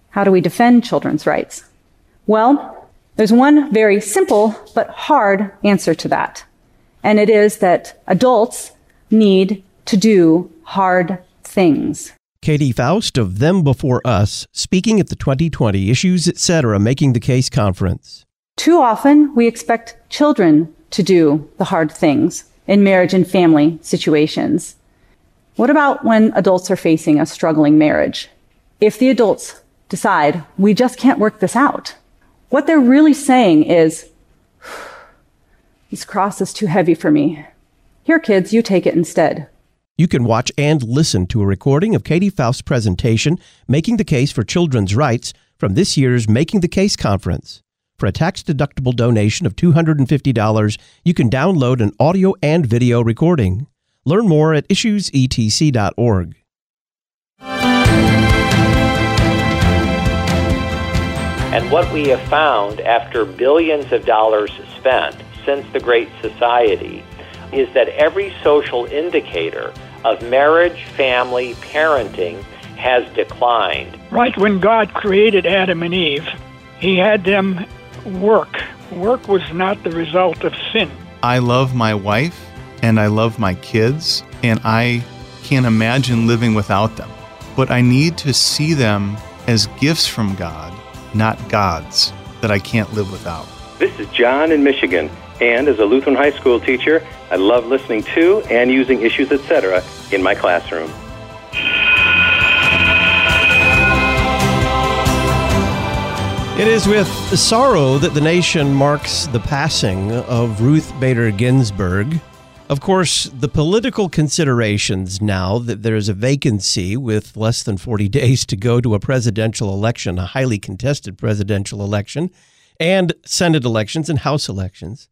How do we defend children's rights? Well, there's one very simple but hard answer to that. And it is that adults need to do hard things. Katie Faust of Them Before Us, speaking at the 2020 Issues Etc. Making the Case conference. Too often, we expect children to do the hard things in marriage and family situations. What about when adults are facing a struggling marriage? If the adults decide, we just can't work this out, what they're really saying is, this cross is too heavy for me. Here, kids, you take it instead. You can watch and listen to a recording of Katie Faust's presentation, Making the Case for Children's Rights, from this year's Making the Case conference. For a tax-deductible donation of $250, you can download an audio and video recording. Learn more at issuesetc.org. And what we have found after billions of dollars spent since the Great Society is that every social indicator of marriage, family, parenting has declined. Right when God created Adam and Eve, he had them work. Work was not the result of sin. I love my wife and I love my kids, and I can't imagine living without them. But I need to see them as gifts from God, not gods that I can't live without. This is John in Michigan, and as a Lutheran high school teacher, I love listening to and using Issues Etc. in my classroom. It is with sorrow that the nation marks the passing of Ruth Bader Ginsburg. Of course, the political considerations now that there's a vacancy with less than 40 days to go to a presidential election, a highly contested presidential election, and Senate elections and House elections,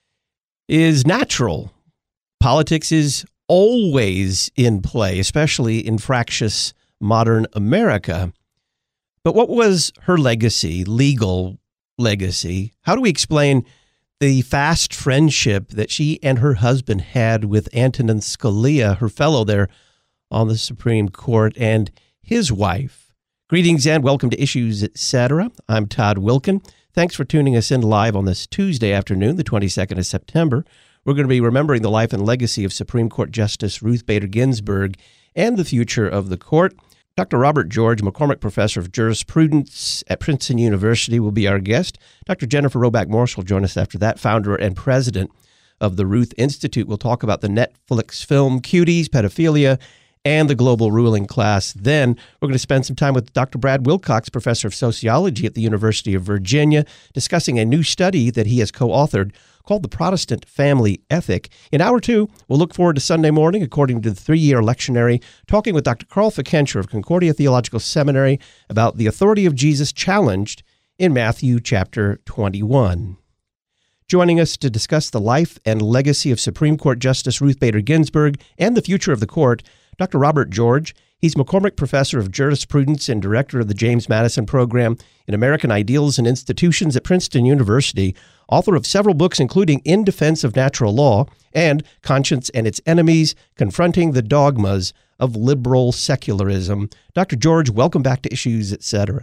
is natural. Politics is always in play, especially in fractious modern America. But what was her legacy, legal legacy? How do we explain the fast friendship that she and her husband had with Antonin Scalia, her fellow there on the Supreme Court, and his wife? Greetings and welcome to Issues Etc. I'm Todd Wilkin. Thanks for tuning us in live on this Tuesday afternoon, the 22nd of September. We're going to be remembering the life and legacy of Supreme Court Justice Ruth Bader Ginsburg and the future of the court. Dr. Robert George, McCormick Professor of Jurisprudence at Princeton University, will be our guest. Dr. Jennifer Roback Morse will join us after that, founder and president of the Ruth Institute. We'll talk about the Netflix film Cuties, pedophilia, and the global ruling class. Then we're going to spend some time with Dr. Brad Wilcox, professor of sociology at the University of Virginia, discussing a new study that he has co-authored called The Protestant Family Ethic. In hour two, we'll look forward to Sunday morning, according to the three-year lectionary, talking with Dr. Carl Fickenscher of Concordia Theological Seminary about the authority of Jesus challenged in Matthew chapter 21. Joining us to discuss the life and legacy of Supreme Court Justice Ruth Bader Ginsburg and the future of the court, Dr. Robert George. He's McCormick Professor of Jurisprudence and Director of the James Madison Program in American Ideals and Institutions at Princeton University, author of several books including In Defense of Natural Law and Conscience and Its Enemies, Confronting the Dogmas of Liberal Secularism. Dr. George, welcome back to Issues Etc.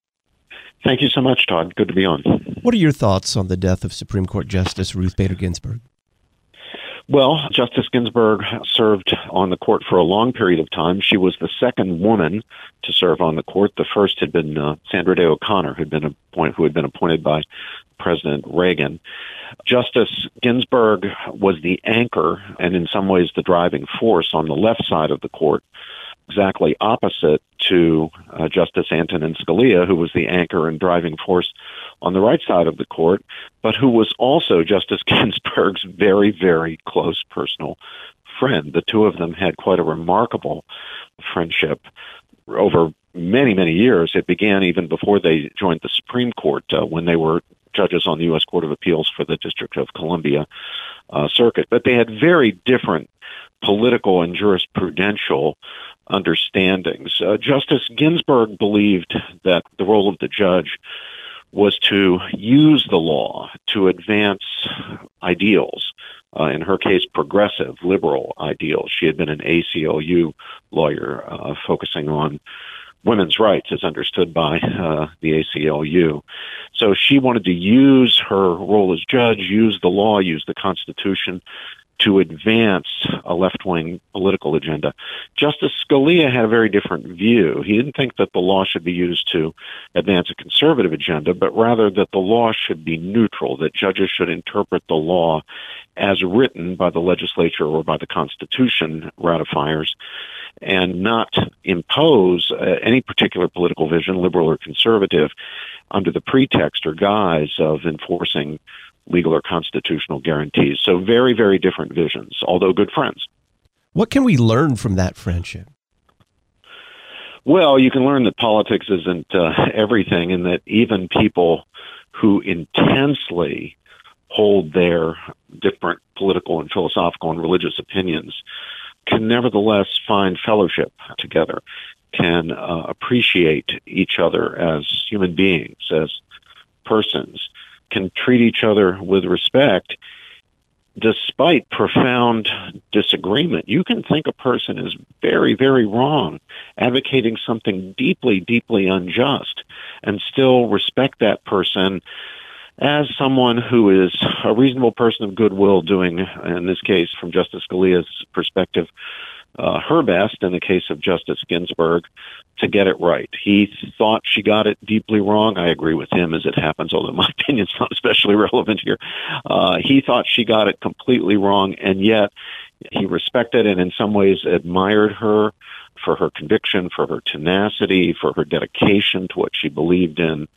Thank you so much, Todd. Good to be on. What are your thoughts on the death of Supreme Court Justice Ruth Bader Ginsburg? Well, Justice Ginsburg served on the court for a long period of time. She was the second woman to serve on the court. The first had been Sandra Day O'Connor, who had been appointed by President Reagan. Justice Ginsburg was the anchor and in some ways the driving force on the left side of the court, exactly opposite to Justice Antonin Scalia, who was the anchor and driving force on the right side of the court, but who was also Justice Ginsburg's very, very close personal friend. The two of them had quite a remarkable friendship over many, many years. It began even before they joined the Supreme Court, when they were judges on the U.S. Court of Appeals for the District of Columbia circuit. But they had very different political and jurisprudential understandings. Justice Ginsburg believed that the role of the judge was to use the law to advance ideals, in her case, progressive, liberal ideals. She had been an ACLU lawyer focusing on women's rights as understood by the ACLU. So she wanted to use her role as judge, use the law, use the Constitution to advance a left-wing political agenda. Justice Scalia had a very different view. He didn't think that the law should be used to advance a conservative agenda, but rather that the law should be neutral, that judges should interpret the law as written by the legislature or by the Constitution ratifiers, and not impose any particular political vision, liberal or conservative, under the pretext or guise of enforcing legal or constitutional guarantees. So very, very different visions, although good friends. What can we learn from that friendship? Well, you can learn that politics isn't everything, and that even people who intensely hold their different political and philosophical and religious opinions can nevertheless find fellowship together, can appreciate each other as human beings, as persons, can treat each other with respect despite profound disagreement. You can think a person is very, very wrong, advocating something deeply, deeply unjust, and still respect that person as someone who is a reasonable person of goodwill doing, in this case, from Justice Scalia's perspective, her best, in the case of Justice Ginsburg, to get it right. He thought she got it deeply wrong. I agree with him, as it happens, although my opinion's not especially relevant here. He thought she got it completely wrong, and yet he respected and in some ways admired her for her conviction, for her tenacity, for her dedication to what she believed in.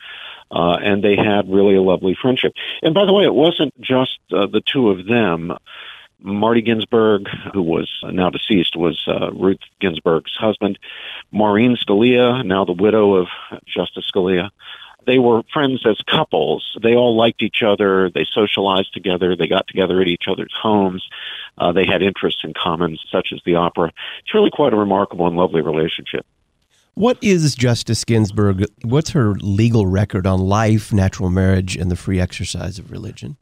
And they had really a lovely friendship. And by the way, it wasn't just the two of them. Marty Ginsburg, who was now deceased, was Ruth Ginsburg's husband. Maureen Scalia, now the widow of Justice Scalia. They were friends as couples. They all liked each other. They socialized together. They got together at each other's homes. They had interests in common, such as the opera. It's really quite a remarkable and lovely relationship. What is Justice Ginsburg? What's her legal record on life, natural marriage, and the free exercise of religion?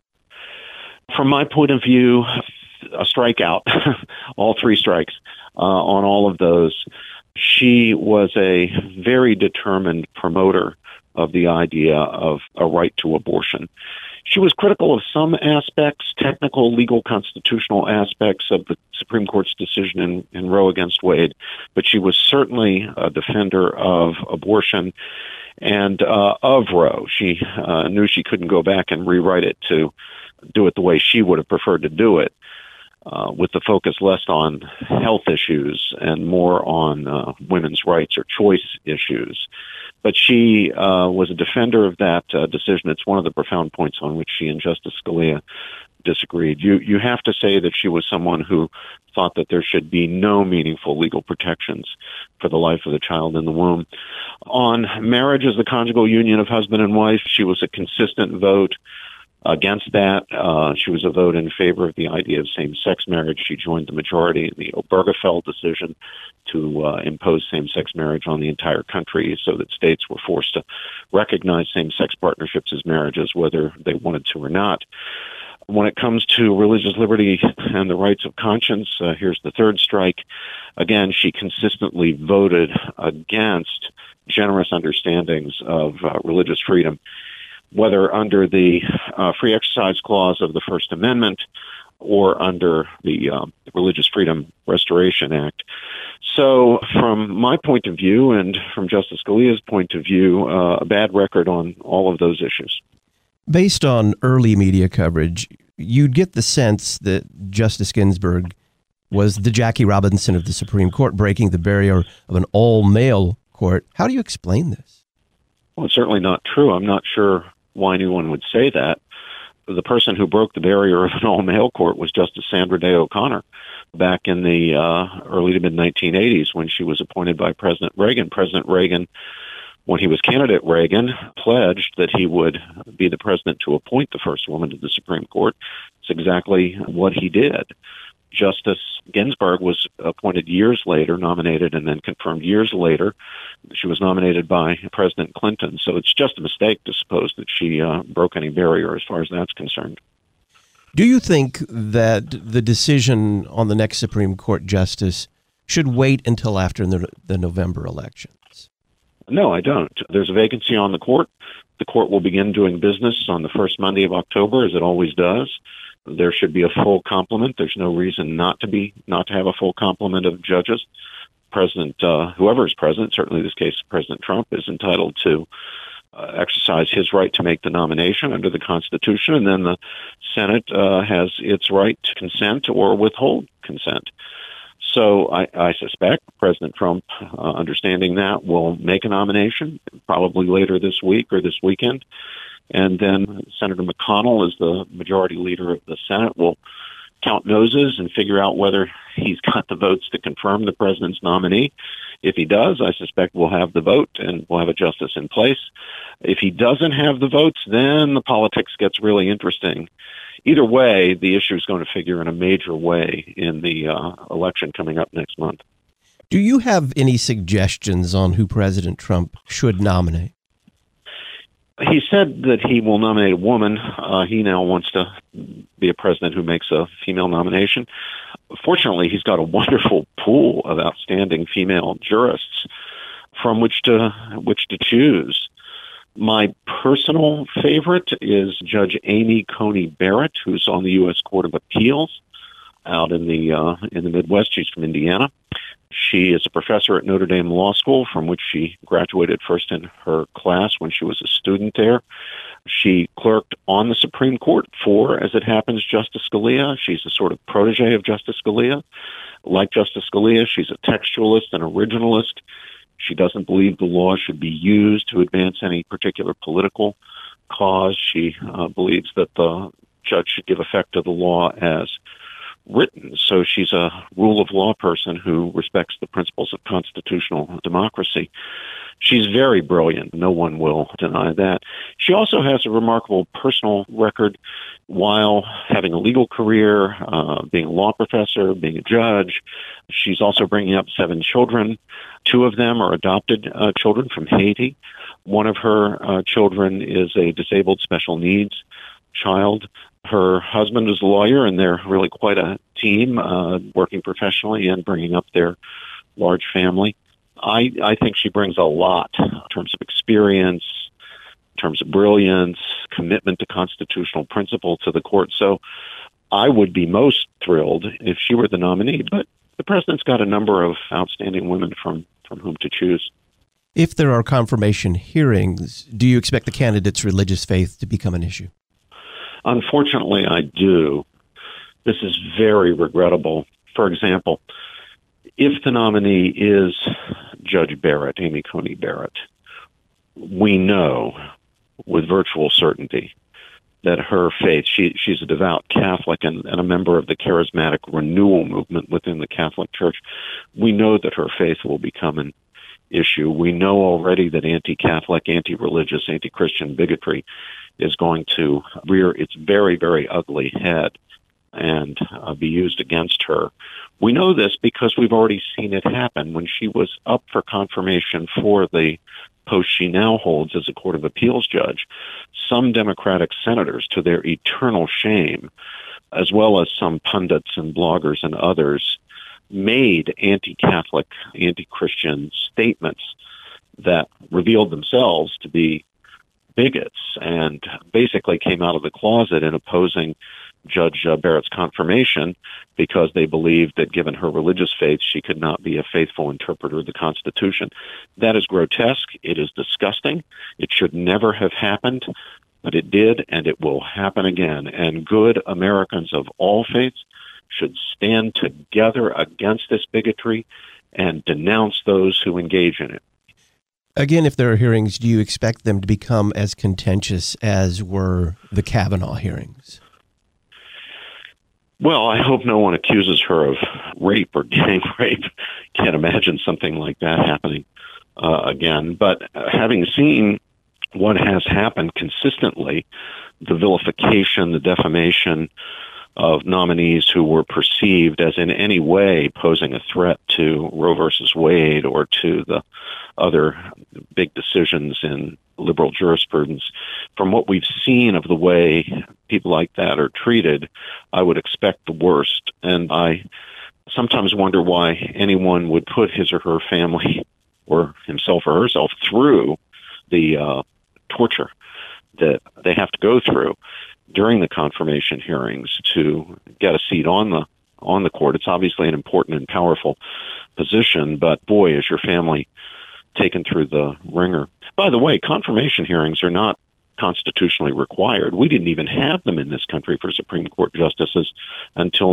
From my point of view, a strikeout, all three strikes on all of those. She was a very determined promoter of the idea of a right to abortion. She was critical of some aspects, technical, legal, constitutional aspects of the Supreme Court's decision in Roe against Wade, but she was certainly a defender of abortion and of Roe. She knew she couldn't go back and rewrite it to do it the way she would have preferred to do it, with the focus less on health issues and more on women's rights or choice issues. But she was a defender of that decision. It's one of the profound points on which she and Justice Scalia disagreed. You have to say that she was someone who thought that there should be no meaningful legal protections for the life of the child in the womb. On marriage as the conjugal union of husband and wife, she was a consistent vote against that. She was a vote in favor of the idea of same-sex marriage. She joined the majority in the Obergefell decision to impose same-sex marriage on the entire country so that states were forced to recognize same-sex partnerships as marriages, whether they wanted to or not. When it comes to religious liberty and the rights of conscience, here's the third strike. Again, she consistently voted against generous understandings of religious freedom, whether under the Free Exercise Clause of the First Amendment or under the Religious Freedom Restoration Act. So from my point of view and from Justice Scalia's point of view, a bad record on all of those issues. Based on early media coverage, you'd get the sense that Justice Ginsburg was the Jackie Robinson of the Supreme Court, breaking the barrier of an all-male court. How do you explain this? Well, it's certainly not true. I'm not sure why anyone would say that. The person who broke the barrier of an all-male court was Justice Sandra Day O'Connor back in the early to mid-1980s when she was appointed by President Reagan. President Reagan, when he was candidate Reagan, pledged that he would be the president to appoint the first woman to the Supreme Court. It's exactly what he did. Justice Ginsburg was appointed years later, nominated and then confirmed years later. She was nominated by President Clinton, so it's just a mistake to suppose that she broke any barrier as far as that's concerned. Do you think that the decision on the next Supreme Court justice should wait until after the November elections? No, I don't. There's a vacancy on the court. The court will begin doing business on the first Monday of October, as it always does. There should be a full complement. There's no reason not to have a full complement of judges. President, whoever is president, certainly in this case President Trump, is entitled to exercise his right to make the nomination under the Constitution, and then the Senate has its right to consent or withhold consent. So I suspect President Trump, understanding that, will make a nomination probably later this week or this weekend. And then Senator McConnell, as the majority leader of the Senate, will count noses and figure out whether he's got the votes to confirm the president's nominee. If he does, I suspect we'll have the vote and we'll have a justice in place. If he doesn't have the votes, then the politics gets really interesting. Either way, the issue is going to figure in a major way in the election coming up next month. Do you have any suggestions on who President Trump should nominate? He said that he will nominate a woman. He now wants to be a president who makes a female nomination. Fortunately, he's got a wonderful pool of outstanding female jurists from which to choose. My personal favorite is Judge Amy Coney Barrett, who's on the U.S. Court of Appeals out in the Midwest. She's from Indiana. She is a professor at Notre Dame Law School, from which she graduated first in her class when she was a student there. She clerked on the Supreme Court for, as it happens, Justice Scalia. She's a sort of protege of Justice Scalia. Like Justice Scalia, she's a textualist and originalist. She doesn't believe the law should be used to advance any particular political cause. She believes that the judge should give effect to the law as written. So she's a rule of law person who respects the principles of constitutional democracy. She's very brilliant. No one will deny that. She also has a remarkable personal record while having a legal career, being a law professor, being a judge. She's also bringing up 7 children. 2 of them are adopted children from Haiti. One of her children is a disabled special needs child. Her husband is a lawyer, and they're really quite a team, working professionally and bringing up their large family. I think she brings a lot in terms of experience, in terms of brilliance, commitment to constitutional principle to the court. So I would be most thrilled if she were the nominee. But the president's got a number of outstanding women from whom to choose. If there are confirmation hearings, do you expect the candidate's religious faith to become an issue? Unfortunately, I do. This is very regrettable. For example, if the nominee is Judge Barrett, Amy Coney Barrett, we know with virtual certainty that her faith, she's a devout Catholic and a member of the charismatic renewal movement within the Catholic Church. We know that her faith will become an issue. We know already that anti-Catholic, anti-religious, anti-Christian bigotry is going to rear its very, very ugly head and be used against her. We know this because we've already seen it happen. When she was up for confirmation for the post she now holds as a Court of Appeals judge, some Democratic senators, to their eternal shame, as well as some pundits and bloggers and others, made anti-Catholic, anti-Christian statements that revealed themselves to be bigots and basically came out of the closet in opposing Judge Barrett's confirmation because they believed that given her religious faith, she could not be a faithful interpreter of the Constitution. That is grotesque. It is disgusting. It should never have happened, but it did, and it will happen again. And good Americans of all faiths should stand together against this bigotry and denounce those who engage in it. Again, if there are hearings, do you expect them to become as contentious as were the Kavanaugh hearings? Well, I hope no one accuses her of rape or gang rape. Can't imagine something like that happening again. But having seen what has happened consistently, the vilification, the defamation of nominees who were perceived as in any way posing a threat to Roe versus Wade or to the other big decisions in liberal jurisprudence. From what we've seen of the way people like that are treated, I would expect the worst. And I sometimes wonder why anyone would put his or her family or himself or herself through the torture that they have to go through during the confirmation hearings to get a seat on the court. It's obviously an important and powerful position, but boy, is your family taken through the ringer. By the way, confirmation hearings are not constitutionally required. We didn't even have them in this country for Supreme Court justices until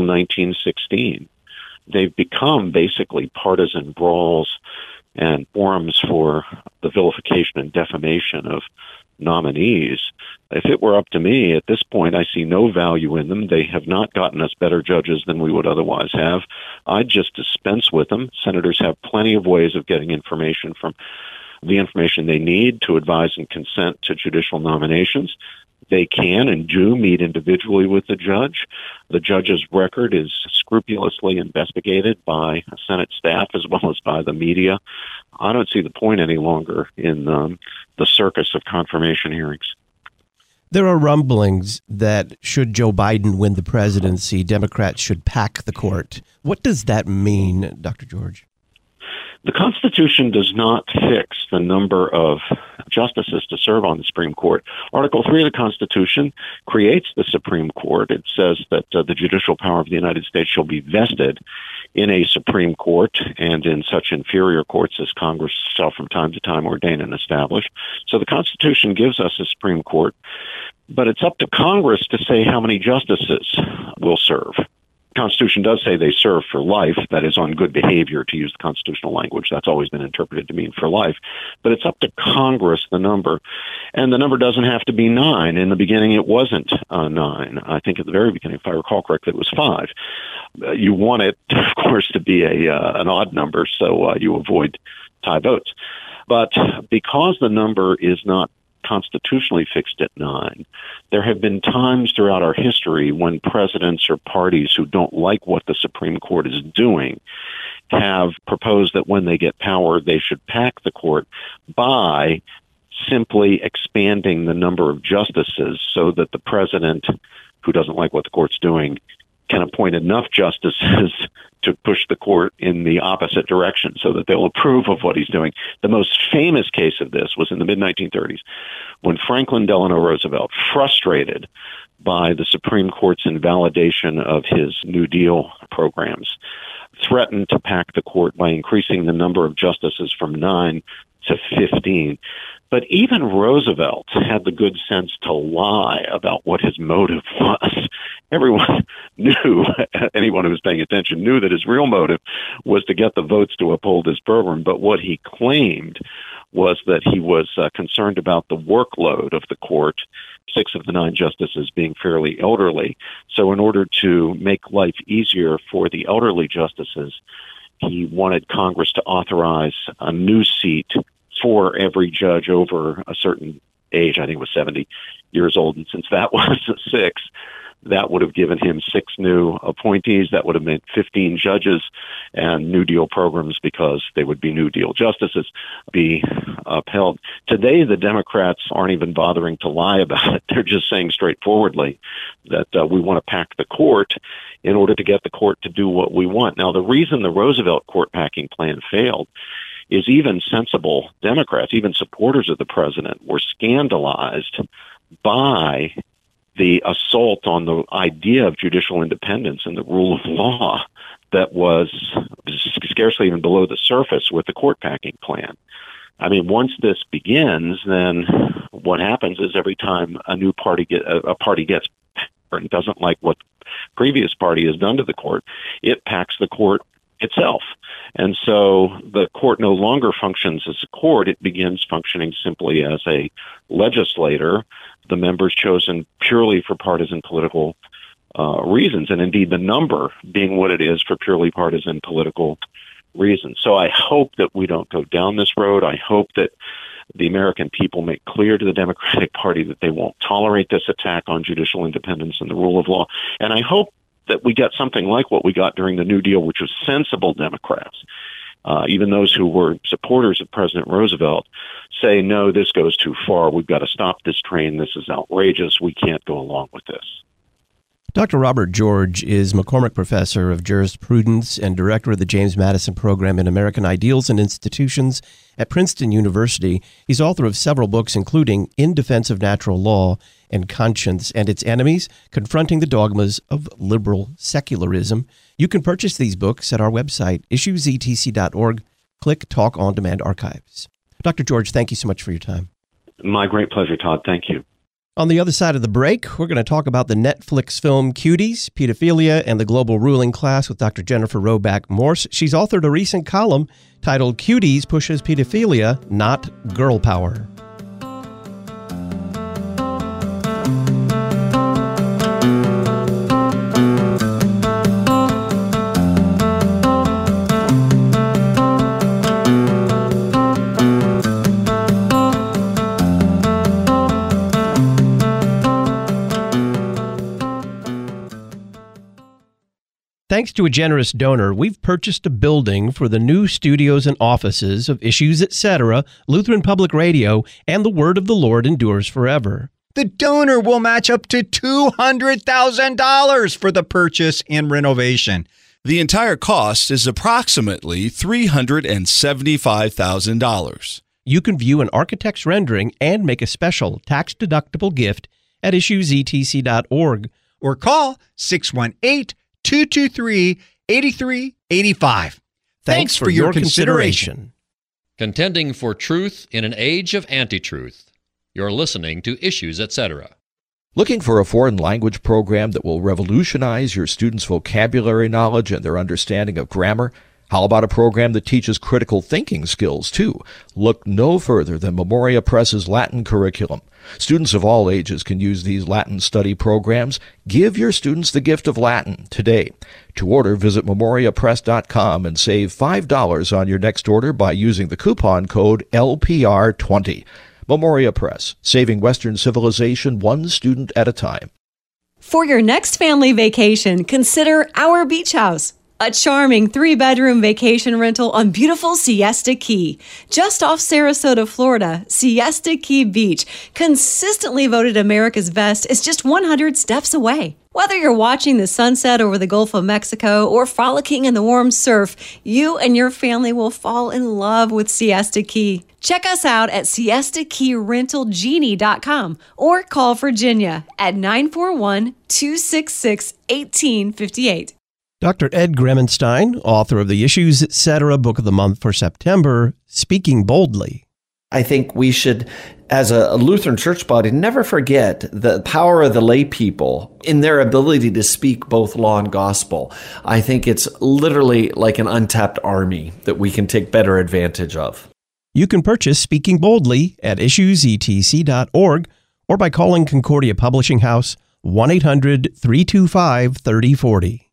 1916. They've become basically partisan brawls and forums for the vilification and defamation of nominees. If it were up to me at this point, I see no value in them. They have not gotten us better judges than we would otherwise have. I'd just dispense with them. Senators have plenty of ways of getting information from the information they need to advise and consent to judicial nominations. They can and do meet individually with the judge. The judge's record is scrupulously investigated by Senate staff as well as by the media. I don't see the point any longer in the circus of confirmation hearings. There are rumblings that should Joe Biden win the presidency, Democrats should pack the court. What does that mean, Dr. George? The Constitution does not fix the number of justices to serve on the Supreme Court. Article 3 of the Constitution creates the Supreme Court. It says that the judicial power of the United States shall be vested in a Supreme Court and in such inferior courts as Congress shall from time to time ordain and establish. So the Constitution gives us a Supreme Court, but it's up to Congress to say how many justices will serve. Constitution does say they serve for life, that is on good behavior, to use the constitutional language. That's always been interpreted to mean for life. But it's up to Congress, the number. And the number doesn't have to be 9. In the beginning, it wasn't 9. I think at the very beginning, if I recall correctly, it was 5. You want it, of course, to be an odd number, so you avoid tie votes. But because the number is not constitutionally fixed at 9. There have been times throughout our history when presidents or parties who don't like what the Supreme Court is doing have proposed that when they get power, they should pack the court by simply expanding the number of justices so that the president, who doesn't like what the court's doing, can appoint enough justices to push the court in the opposite direction so that they'll approve of what he's doing. The most famous case of this was in the mid-1930s when Franklin Delano Roosevelt, frustrated by the Supreme Court's invalidation of his New Deal programs, threatened to pack the court by increasing the number of justices from 9 to 15. But even Roosevelt had the good sense to lie about what his motive was. Everyone knew, anyone who was paying attention knew that his real motive was to get the votes to uphold his program. But what he claimed was that he was concerned about the workload of the court, 6 of the 9 justices being fairly elderly. So in order to make life easier for the elderly justices, he wanted Congress to authorize a new seat for every judge over a certain age. I think it was 70 years old. And since that was 6, that would have given him 6 new appointees. That would have meant 15 judges and New Deal programs, because they would be New Deal justices, be upheld. Today, the Democrats aren't even bothering to lie about it. They're just saying straightforwardly that we want to pack the court in order to get the court to do what we want. Now, the reason the Roosevelt court packing plan failed is even sensible Democrats, even supporters of the president, were scandalized by the assault on the idea of judicial independence and the rule of law that was scarcely even below the surface with the court packing plan. I mean, once this begins, then what happens is every time a new party gets power and doesn't like what the previous party has done to the court, it packs the court itself. And so the court no longer functions as a court. It begins functioning simply as a legislator, the members chosen purely for partisan political reasons, and indeed the number being what it is for purely partisan political reasons. So I hope that we don't go down this road. I hope that the American people make clear to the Democratic Party that they won't tolerate this attack on judicial independence and the rule of law. And I hope that we get something like what we got during the New Deal, which was sensible Democrats, even those who were supporters of President Roosevelt, say, no, this goes too far. We've got to stop this train. This is outrageous. We can't go along with this. Dr. Robert George is McCormick Professor of Jurisprudence and Director of the James Madison Program in American Ideals and Institutions at Princeton University. He's author of several books, including In Defense of Natural Law and Conscience and Its Enemies, Confronting the Dogmas of Liberal Secularism. You can purchase these books at our website, issuesetc.org. Click Talk On Demand Archives. Dr. George, thank you so much for your time. My great pleasure, Todd. Thank you. On the other side of the break, we're going to talk about the Netflix film Cuties, Pedophilia, and the Global Ruling Class with Dr. Jennifer Roback Morse. She's authored a recent column titled Cuties Pushes Pedophilia, Not Girl Power. Thanks to a generous donor, we've purchased a building for the new studios and offices of Issues Etc., Lutheran Public Radio, and the Word of the Lord endures forever. The donor will match up to $200,000 for the purchase and renovation. The entire cost is approximately $375,000. You can view an architect's rendering and make a special tax-deductible gift at issuesetc.org. Or call 618-223-8385. Thanks for your consideration. Contending for truth in an age of anti-truth. You're listening to Issues Etc. Looking for a foreign language program that will revolutionize your students' vocabulary knowledge and their understanding of grammar? How about a program that teaches critical thinking skills, too? Look no further than Memoria Press's Latin curriculum. Students of all ages can use these Latin study programs. Give your students the gift of Latin today. To order, visit memoriapress.com and save $5 on your next order by using the coupon code LPR20. Memoria Press, saving Western civilization one student at a time. For your next family vacation, consider Our Beach House. A charming 3-bedroom vacation rental on beautiful Siesta Key. Just off Sarasota, Florida, Siesta Key Beach, consistently voted America's best, is just 100 steps away. Whether you're watching the sunset over the Gulf of Mexico or frolicking in the warm surf, you and your family will fall in love with Siesta Key. Check us out at siestakeyrentalgenie.com or call Virginia at 941-266-1858. Dr. Ed Gremenstein, author of the Issues Etc. Book of the Month for September, Speaking Boldly. I think we should, as a Lutheran church body, never forget the power of the lay people in their ability to speak both law and gospel. I think it's literally like an untapped army that we can take better advantage of. You can purchase Speaking Boldly at issuesetc.org or by calling Concordia Publishing House 1-800-325-3040.